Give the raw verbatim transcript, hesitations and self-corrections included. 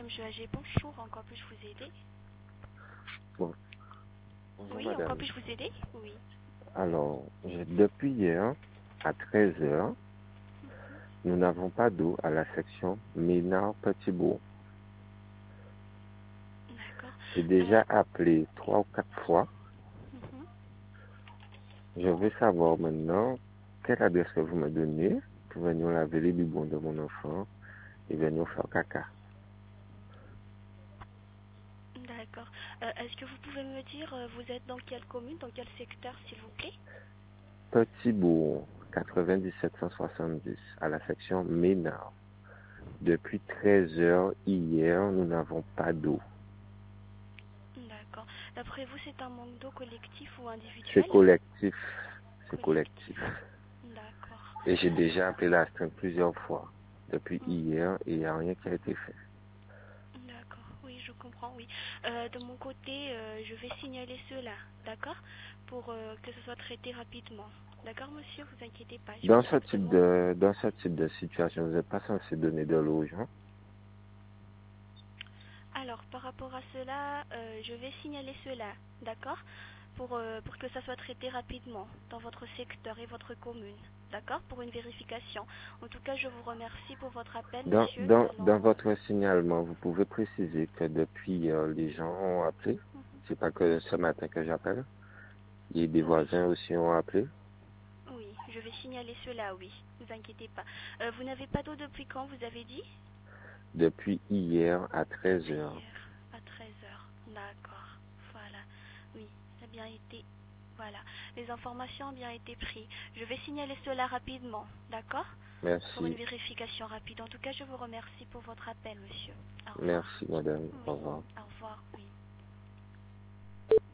monsieur Agé, bonjour, encore puis-je vous aider? Bon. Bonjour Oui, madame. encore puis-je vous aider? Oui. Alors, je- depuis hier, à treize heures, nous n'avons pas d'eau à la section Ménard-Petitbourg. D'accord. J'ai Euh, déjà appelé trois ou quatre fois. mhm. Je veux savoir maintenant quelle adresse que vous me donnez pour venir laver les biberons de mon enfant et venir faire caca. D'accord. Euh, Est-ce que vous pouvez me dire, euh, vous êtes dans quelle commune, dans quel secteur, s'il vous plaît? Petitbourg, quatre-vingt-dix-sept cent soixante-dix, à la section Ménard. Depuis treize heures hier, nous n'avons pas d'eau. D'accord. D'après vous, c'est un manque d'eau collectif ou C'est individuel? collectif. C'est Collectif. collectif. D'accord. Et j'ai déjà appelé la l'astreinte plusieurs fois depuis Hmm. hier et il n'y a rien qui a été fait. D'accord, oui, je comprends, oui. Euh, de mon côté, euh, je vais signaler cela, d'accord, pour euh, que ce soit traité rapidement. D'accord, monsieur, vous inquiétez pas, je Dans vais ce type directement... de dans ce type de situation, vous n'êtes pas censé donner de l'eau aux gens. Alors, par rapport à cela, euh, je vais signaler cela, d'accord, pour, euh, pour que ça soit traité rapidement dans votre secteur et votre commune, d'accord, pour une vérification. En tout cas, je vous remercie pour votre appel, Dans, monsieur. Nous dans, dans allons... votre signalement, vous pouvez préciser que depuis hier, les gens ont appelé. C'est pas que ce matin que j'appelle. Et des Oui, voisins aussi ont appelé. oui, je vais signaler cela, oui, ne vous inquiétez pas. Euh, vous n'avez pas d'eau depuis quand, vous avez dit? Depuis hier à treize Depuis heures. hier, à treize heures. D'accord. Voilà. Oui, ça a bien été. Voilà. Les informations ont bien été prises. Je vais signaler cela rapidement. D'accord? Pour une Merci. vérification rapide. En tout cas, je vous remercie pour votre appel, monsieur. Au revoir. Merci, madame. Oui. Au revoir. Au revoir.